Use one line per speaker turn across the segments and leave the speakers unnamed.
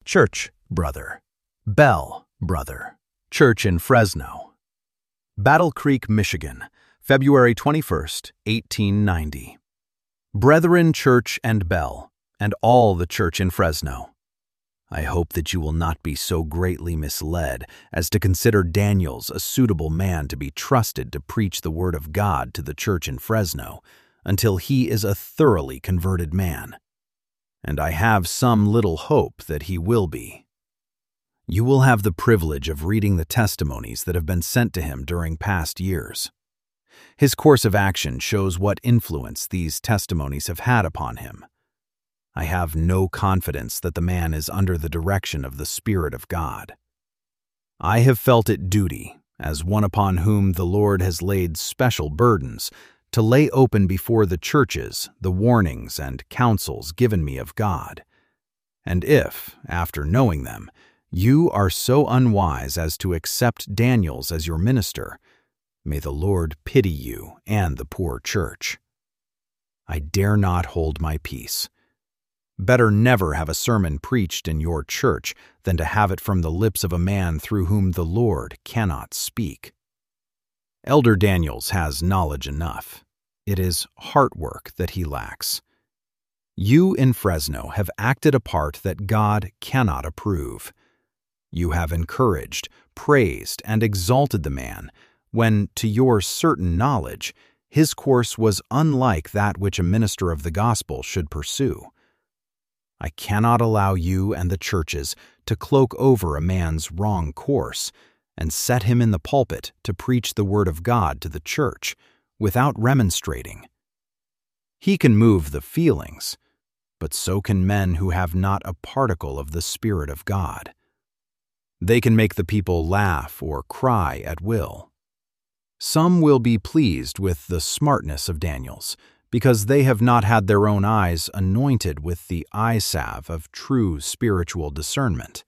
Church, brother. Bell, brother. Church in Fresno. Battle Creek, Michigan, February 21st, 1890. Brethren Church and Bell, and all the church in Fresno. I hope that you will not be so greatly misled as to consider Daniels a suitable man to be trusted to preach the word of God to the church in Fresno until he is a thoroughly converted man. And I have some little hope that he will be. You will have the privilege of reading the testimonies that have been sent to him during past years. His course of action shows what influence these testimonies have had upon him. I have no confidence that the man is under the direction of the Spirit of God. I have felt it duty, as one upon whom the Lord has laid special burdens, to lay open before the churches the warnings and counsels given me of God. And if, after knowing them, you are so unwise as to accept Daniels as your minister, may the Lord pity you and the poor church. I dare not hold my peace. Better never have a sermon preached in your church than to have it from the lips of a man through whom the Lord cannot speak. Elder Daniels has knowledge enough. It is heart work that he lacks. You in Fresno have acted a part that God cannot approve. You have encouraged, praised, and exalted the man, when, to your certain knowledge, his course was unlike that which a minister of the gospel should pursue. I cannot allow you and the churches to cloak over a man's wrong course and set him in the pulpit to preach the word of God to the church without remonstrating. He can move the feelings, but so can men who have not a particle of the Spirit of God. They can make the people laugh or cry at will. Some will be pleased with the smartness of Daniels, because they have not had their own eyes anointed with the eye salve of true spiritual discernment.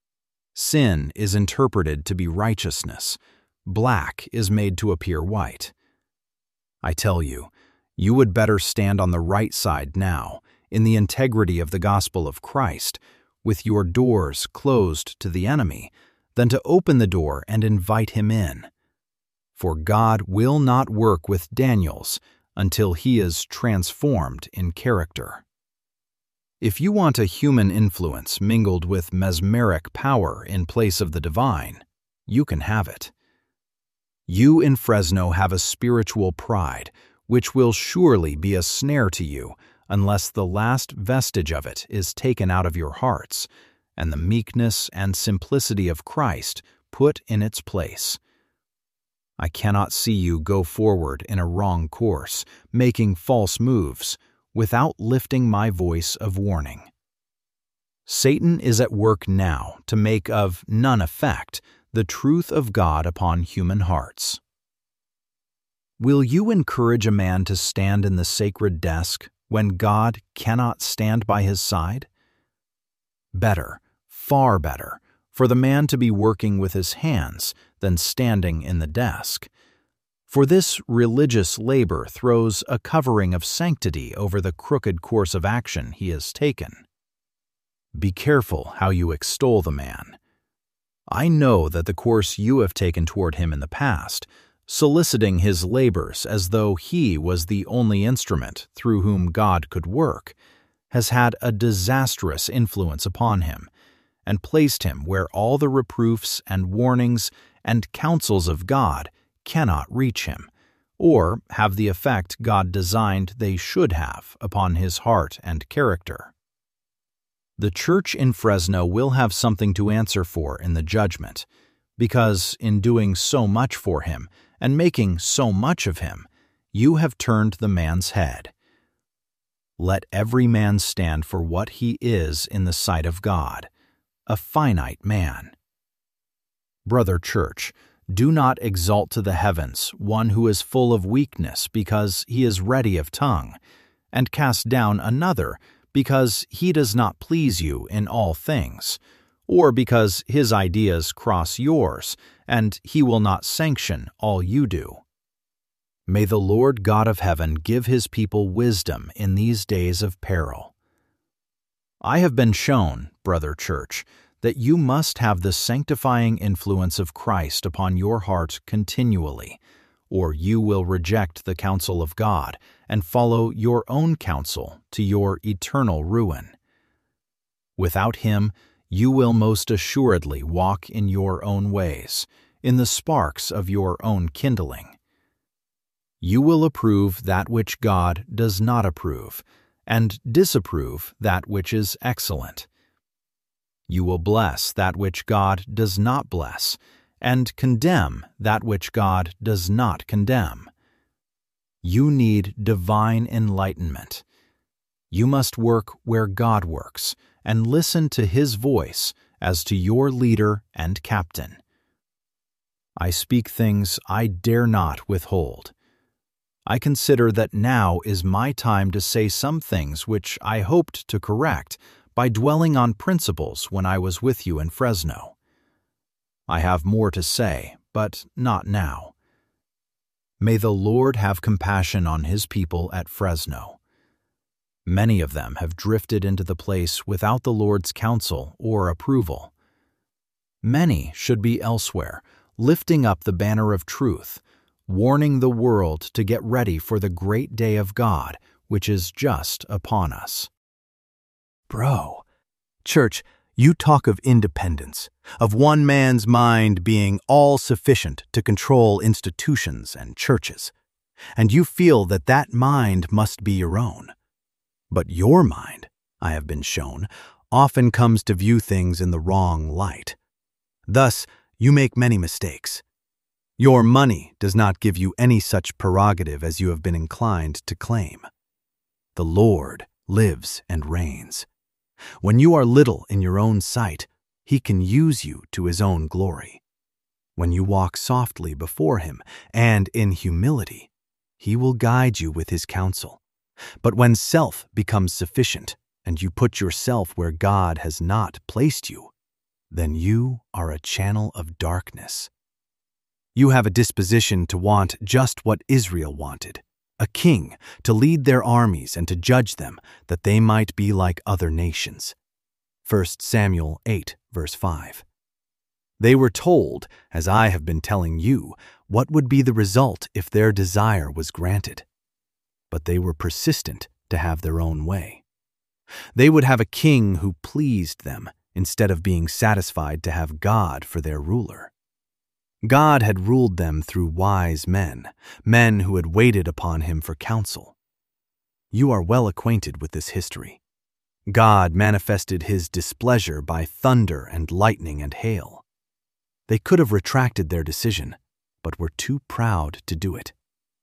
Sin is interpreted to be righteousness. Black is made to appear white. I tell you, you would better stand on the right side now, in the integrity of the gospel of Christ, with your doors closed to the enemy, than to open the door and invite him in. For God will not work with Daniels until he is transformed in character. If you want a human influence mingled with mesmeric power in place of the divine, you can have it. You in Fresno have a spiritual pride, which will surely be a snare to you unless the last vestige of it is taken out of your hearts, and the meekness and simplicity of Christ put in its place. I cannot see you go forward in a wrong course, making false moves, without lifting my voice of warning. Satan is at work now to make of none effect the truth of God upon human hearts. Will you encourage a man to stand in the sacred desk when God cannot stand by his side? Better, far better, for the man to be working with his hands than standing in the desk. For this religious labor throws a covering of sanctity over the crooked course of action he has taken. Be careful how you extol the man. I know that the course you have taken toward him in the past, soliciting his labors as though he was the only instrument through whom God could work, has had a disastrous influence upon him, and placed him where all the reproofs and warnings and counsels of God cannot reach him, or have the effect God designed they should have upon his heart and character. The church in Fresno will have something to answer for in the judgment, because in doing so much for him and making so much of him, you have turned the man's head. Let every man stand for what he is in the sight of God, a finite man. Brother Church, do not exalt to the heavens one who is full of weakness because he is ready of tongue, and cast down another because he does not please you in all things, or because his ideas cross yours, and he will not sanction all you do. May the Lord God of heaven give his people wisdom in these days of peril. I have been shown, brother church, that you must have the sanctifying influence of Christ upon your heart continually, or you will reject the counsel of God and follow your own counsel to your eternal ruin. Without Him, you will most assuredly walk in your own ways, in the sparks of your own kindling. You will approve that which God does not approve, and disapprove that which is excellent. You will bless that which God does not bless, and condemn that which God does not condemn. You need divine enlightenment. You must work where God works, and listen to His voice as to your leader and captain. I speak things I dare not withhold. I consider that now is my time to say some things which I hoped to correct by dwelling on principles when I was with you in Fresno. I have more to say, but not now. May the Lord have compassion on His people at Fresno. Many of them have drifted into the place without the Lord's counsel or approval. Many should be elsewhere, lifting up the banner of truth, warning the world to get ready for the great day of God, which is just upon us.
Bro, church, you talk of independence, of one man's mind being all-sufficient to control institutions and churches, and you feel that that mind must be your own. But your mind, I have been shown, often comes to view things in the wrong light. Thus, you make many mistakes. Your money does not give you any such prerogative as you have been inclined to claim. The Lord lives and reigns. When you are little in your own sight, He can use you to His own glory. When you walk softly before Him and in humility, He will guide you with His counsel. But when self becomes sufficient and you put yourself where God has not placed you, then you are a channel of darkness. You have a disposition to want just what Israel wanted, a king to lead their armies and to judge them, that they might be like other nations. 1 Samuel 8, verse 5. They were told, as I have been telling you, what would be the result if their desire was granted. But they were persistent to have their own way. They would have a king who pleased them, instead of being satisfied to have God for their ruler. God had ruled them through wise men, men who had waited upon Him for counsel. You are well acquainted with this history. God manifested His displeasure by thunder and lightning and hail. They could have retracted their decision, but were too proud to do it.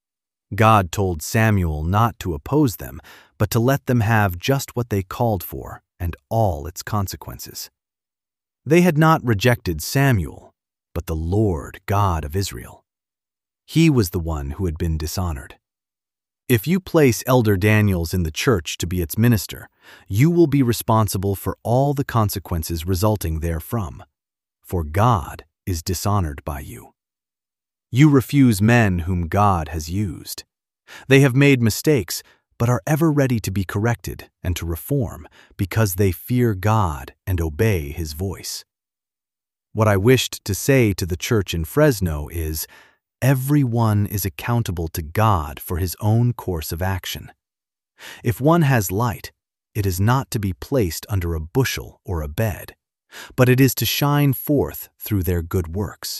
God told Samuel not to oppose them, but to let them have just what they called for and all its consequences. They had not rejected Samuel, but the Lord God of Israel. He was the one who had been dishonored. If you place Elder Daniels in the church to be its minister, you will be responsible for all the consequences resulting therefrom, for God is dishonored by you. You refuse men whom God has used. They have made mistakes, but are ever ready to be corrected and to reform because they fear God and obey His voice. What I wished to say to the church in Fresno is, everyone is accountable to God for his own course of action. If one has light, it is not to be placed under a bushel or a bed, but it is to shine forth through their good works.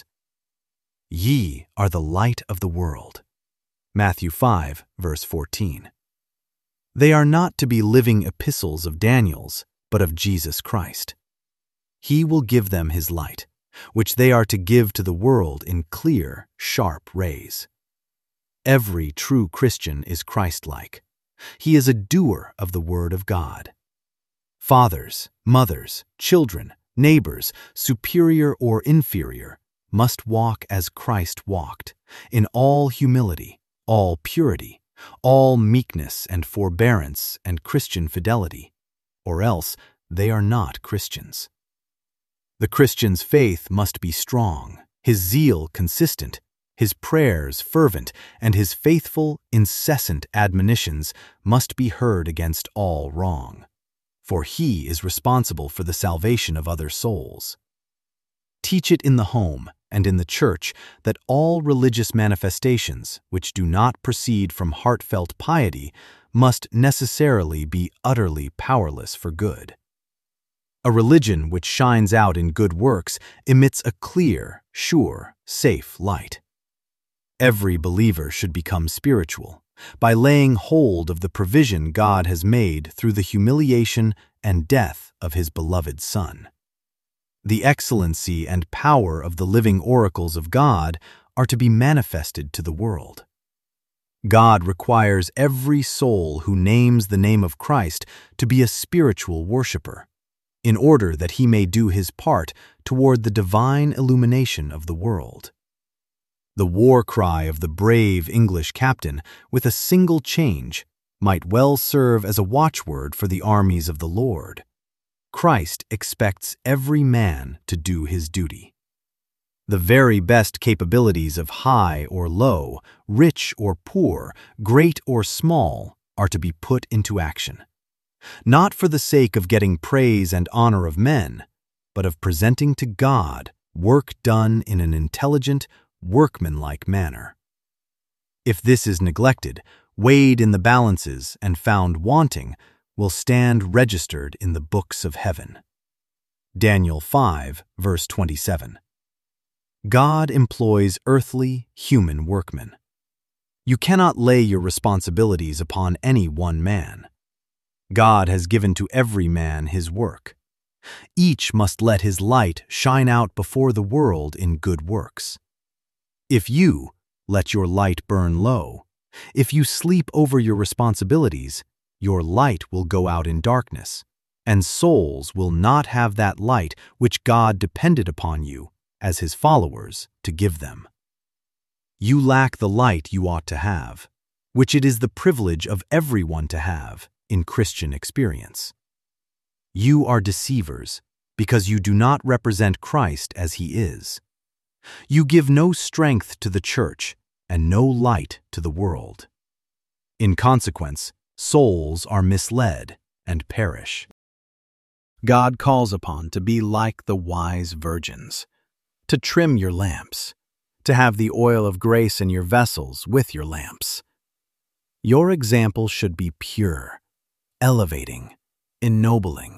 Ye are the light of the world. Matthew 5, verse 14. They are not to be living epistles of Daniel's, but of Jesus Christ. He will give them His light, which they are to give to the world in clear, sharp rays. Every true Christian is Christ-like. He is a doer of the Word of God. Fathers, mothers, children, neighbors, superior or inferior, must walk as Christ walked, in all humility, all purity, all meekness and forbearance and Christian fidelity, or else they are not Christians. The Christian's faith must be strong, his zeal consistent, his prayers fervent, and his faithful, incessant admonitions must be heard against all wrong. for He is responsible for the salvation of other souls. Teach it in the home and in the church that all religious manifestations which do not proceed from heartfelt piety must necessarily be utterly powerless for good. A religion which shines out in good works emits a clear, sure, safe light. Every believer should become spiritual by laying hold of the provision God has made through the humiliation and death of His beloved Son. The excellency and power of the living oracles of God are to be manifested to the world. God requires every soul who names the name of Christ to be a spiritual worshiper, in order that he may do his part toward the divine illumination of the world. The war cry of the brave English captain, with a single change, might well serve as a watchword for the armies of the Lord. Christ expects every man to do his duty. The very best capabilities of high or low, rich or poor, great or small, are to be put into action. Not for the sake of getting praise and honor of men, but of presenting to God work done in an intelligent, workmanlike manner. If this is neglected, weighed in the balances, and found wanting, will stand registered in the books of heaven. Daniel 5, verse 27. God employs earthly, human workmen. You cannot lay your responsibilities upon any one man. God has given to every man his work. Each must let his light shine out before the world in good works. If you let your light burn low, if you sleep over your responsibilities, your light will go out in darkness, and souls will not have that light which God depended upon you, as his followers, to give them. You lack the light you ought to have, which it is the privilege of everyone to have in Christian experience. You are deceivers because you do not represent Christ as he is. You give no strength to the church and no light to the world. In consequence, souls are misled and perish. God calls upon to be like the wise virgins, to trim your lamps, to have the oil of grace in your vessels with your lamps. Your example should be pure, elevating, ennobling.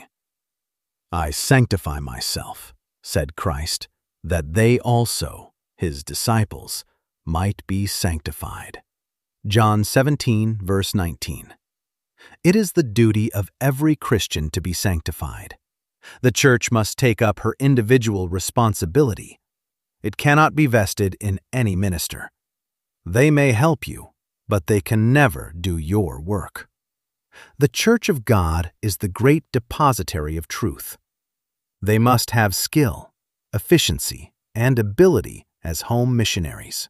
I sanctify myself, said Christ, that they also, his disciples, might be sanctified. John 17, verse 19. It is the duty of every Christian to be sanctified. The church must take up her individual responsibility. It cannot be vested in any minister. They may help you, but they can never do your work. The Church of God is the great depositary of truth. They must have skill, efficiency, and ability as home missionaries.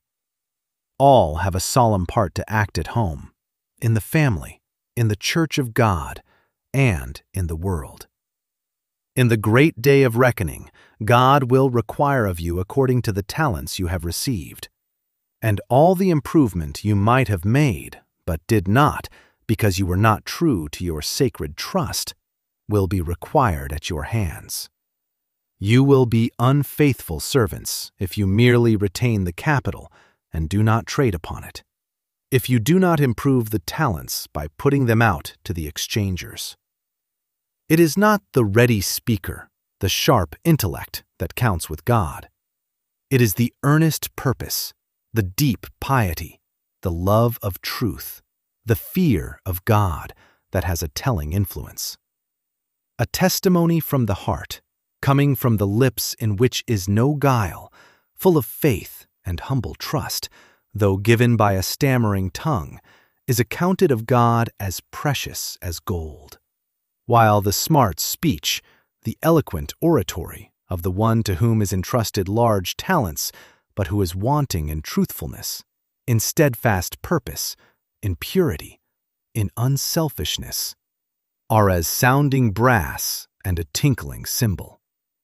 All have a solemn part to act at home, in the family, in the Church of God, and in the world. In the great day of reckoning, God will require of you according to the talents you have received, and all the improvement you might have made, but did not, because you were not true to your sacred trust, will be required at your hands. You will be unfaithful servants if you merely retain the capital and do not trade upon it, if you do not improve the talents by putting them out to the exchangers. It is not the ready speaker, the sharp intellect that counts with God. It is the earnest purpose, the deep piety, the love of truth, the fear of God that has a telling influence. A testimony from the heart, coming from the lips in which is no guile, full of faith and humble trust, though given by a stammering tongue, is accounted of God as precious as gold. While the smart speech, the eloquent oratory of the one to whom is entrusted large talents, but who is wanting in truthfulness, in steadfast purpose, in purity, in unselfishness, are as sounding brass and a tinkling cymbal.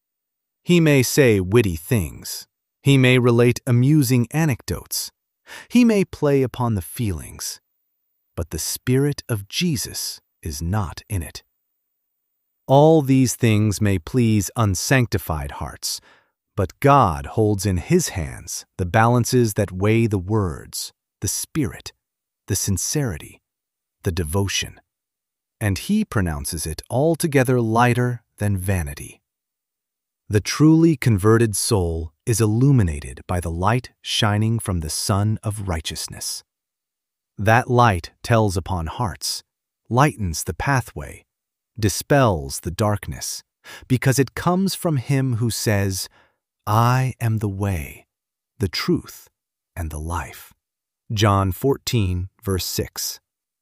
He may say witty things, he may relate amusing anecdotes, he may play upon the feelings, but the Spirit of Jesus is not in it. All these things may please unsanctified hearts, but God holds in His hands the balances that weigh the words, the spirit, the sincerity, the devotion, and He pronounces it altogether lighter than vanity. The truly converted soul is illuminated by the light shining from the Sun of Righteousness. That light tells upon hearts, lightens the pathway, dispels the darkness, because it comes from Him who says, "I am the way, the truth, and the life." John 14, verse 6.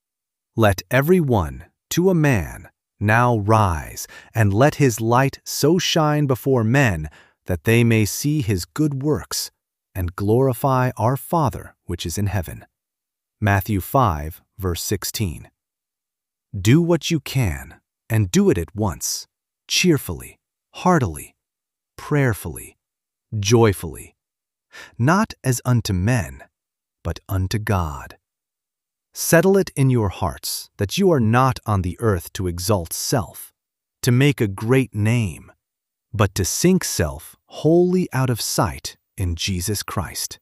Let every one, to a man, now rise, and let his light so shine before men that they may see his good works and glorify our Father which is in heaven. Matthew 5, verse 16. Do what you can, and do it at once, cheerfully, heartily, prayerfully, joyfully, not as unto men, but unto God. Settle it in your hearts that you are not on the earth to exalt self, to make a great name, but to sink self wholly out of sight in Jesus Christ.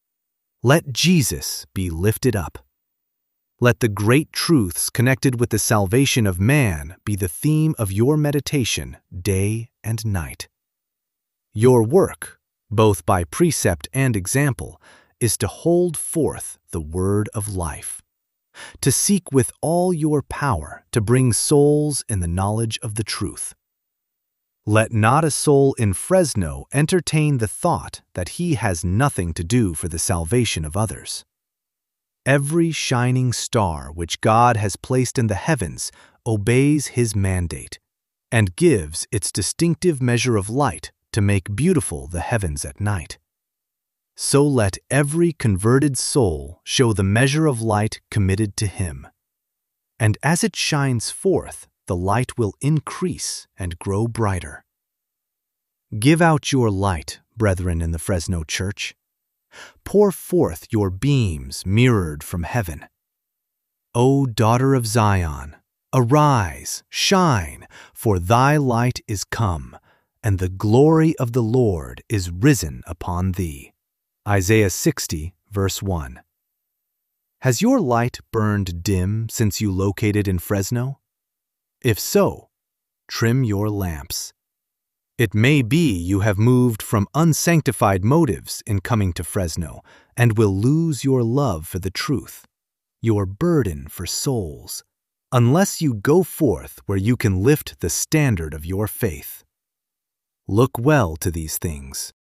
Let Jesus be lifted up. Let the great truths connected with the salvation of man be the theme of your meditation day and night. Your work, both by precept and example, is to hold forth the word of life, to seek with all your power to bring souls in the knowledge of the truth. Let not a soul in Fresno entertain the thought that he has nothing to do for the salvation of others. Every shining star which God has placed in the heavens obeys His mandate and gives its distinctive measure of light to make beautiful the heavens at night. So let every converted soul show the measure of light committed to him. And as it shines forth, the light will increase and grow brighter. Give out your light, brethren in the Fresno Church. Pour forth your beams mirrored from heaven. O daughter of Zion, arise, shine, for thy light is come, and the glory of the Lord is risen upon thee. Isaiah 60, verse 1. Has your light burned dim since you located in Fresno? If so, trim your lamps. It may be you have moved from unsanctified motives in coming to Fresno and will lose your love for the truth, your burden for souls, unless you go forth where you can lift the standard of your faith. Look well to these things,